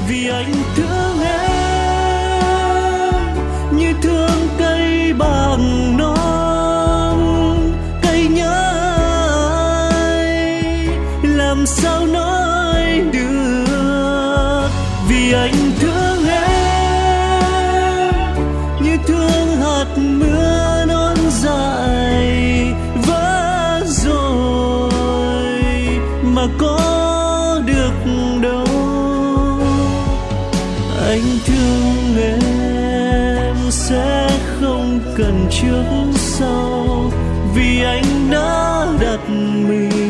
vì anh thương em như thương cây bằng non. Cây nhớ ai làm sao nói được, vì anh thương em như thương hạt mưa non dại vỡ rồi mà có được đâu. Anh thương em sẽ không cần trước sau, vì anh đã đặt mình